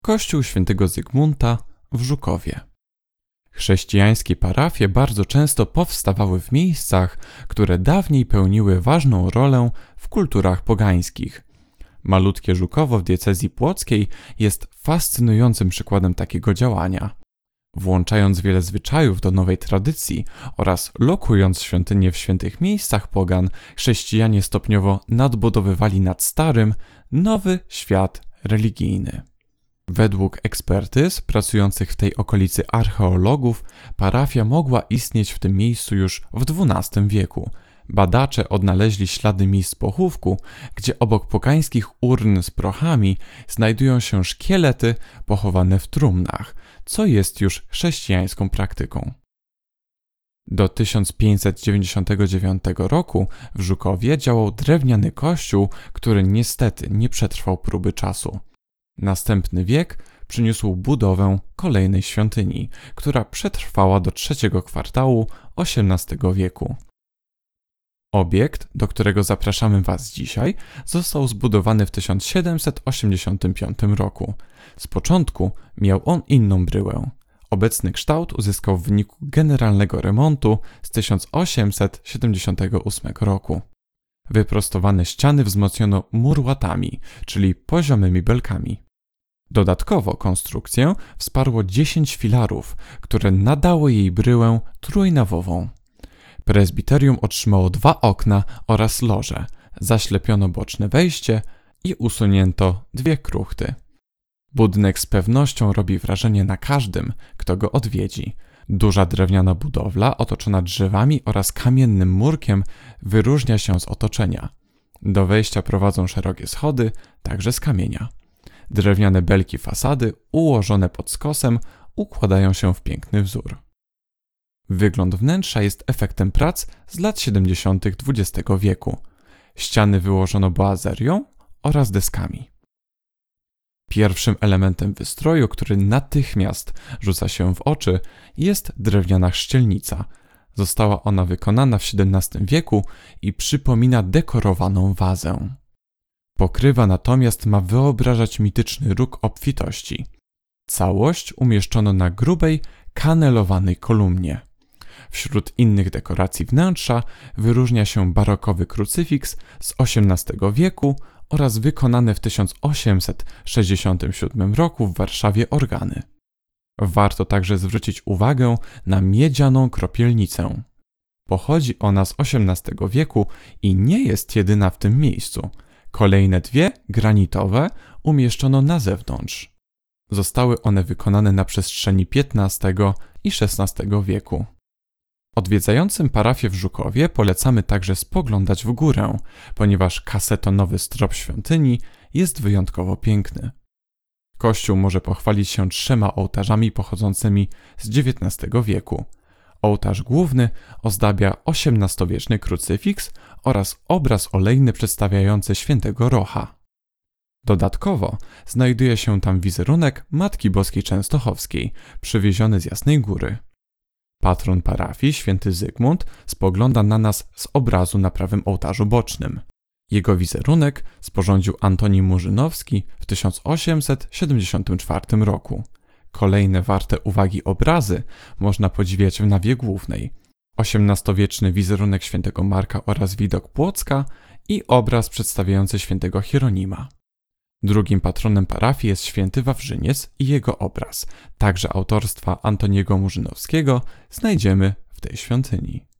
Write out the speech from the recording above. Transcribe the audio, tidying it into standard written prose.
Kościół Świętego Zygmunta w Żukowie. Chrześcijańskie parafie bardzo często powstawały w miejscach, które dawniej pełniły ważną rolę w kulturach pogańskich. Malutkie Żukowo w diecezji płockiej jest fascynującym przykładem takiego działania. Włączając wiele zwyczajów do nowej tradycji oraz lokując świątynie w świętych miejscach pogan, chrześcijanie stopniowo nadbudowywali nad starym nowy świat religijny. Według ekspertyz pracujących w tej okolicy archeologów, parafia mogła istnieć w tym miejscu już w XII wieku. Badacze odnaleźli ślady miejsc pochówku, gdzie obok pogańskich urn z prochami znajdują się szkielety pochowane w trumnach, co jest już chrześcijańską praktyką. Do 1599 roku w Żukowie działał drewniany kościół, który niestety nie przetrwał próby czasu. Następny wiek przyniósł budowę kolejnej świątyni, która przetrwała do trzeciego kwartału XVIII wieku. Obiekt, do którego zapraszamy Was dzisiaj, został zbudowany w 1785 roku. Z początku miał on inną bryłę. Obecny kształt uzyskał w wyniku generalnego remontu z 1878 roku. Wyprostowane ściany wzmocniono murłatami, czyli poziomymi belkami. Dodatkowo konstrukcję wsparło 10 filarów, które nadało jej bryłę trójnawową. Prezbiterium otrzymało 2 okna oraz loże, zaślepiono boczne wejście i usunięto 2 kruchty. Budynek z pewnością robi wrażenie na każdym, kto go odwiedzi. Duża drewniana budowla otoczona drzewami oraz kamiennym murkiem wyróżnia się z otoczenia. Do wejścia prowadzą szerokie schody, także z kamienia. Drewniane belki fasady, ułożone pod skosem, układają się w piękny wzór. Wygląd wnętrza jest efektem prac z lat 70. XX wieku. Ściany wyłożono boazerią oraz deskami. Pierwszym elementem wystroju, który natychmiast rzuca się w oczy, jest drewniana chrzcielnica. Została ona wykonana w XVII wieku i przypomina dekorowaną wazę. Pokrywa natomiast ma wyobrażać mityczny róg obfitości. Całość umieszczono na grubej, kanelowanej kolumnie. Wśród innych dekoracji wnętrza wyróżnia się barokowy krucyfiks z XVIII wieku oraz wykonane w 1867 roku w Warszawie organy. Warto także zwrócić uwagę na miedzianą kropielnicę. Pochodzi ona z XVIII wieku i nie jest jedyna w tym miejscu. Kolejne 2, granitowe, umieszczono na zewnątrz. Zostały one wykonane na przestrzeni XV i XVI wieku. Odwiedzającym parafię w Żukowie polecamy także spoglądać w górę, ponieważ kasetonowy strop świątyni jest wyjątkowo piękny. Kościół może pochwalić się 3 ołtarzami pochodzącymi z XIX wieku. Ołtarz główny ozdabia XVIII-wieczny krucyfiks oraz obraz olejny przedstawiający świętego Rocha. Dodatkowo znajduje się tam wizerunek Matki Boskiej Częstochowskiej, przywieziony z Jasnej Góry. Patron parafii, święty Zygmunt, spogląda na nas z obrazu na prawym ołtarzu bocznym. Jego wizerunek sporządził Antoni Murzynowski w 1874 roku. Kolejne warte uwagi obrazy można podziwiać w nawie głównej. XVIII-wieczny wizerunek świętego Marka oraz widok Płocka i obraz przedstawiający świętego Hieronima. Drugim patronem parafii jest święty Wawrzyniec i jego obraz, także autorstwa Antoniego Murzynowskiego, znajdziemy w tej świątyni.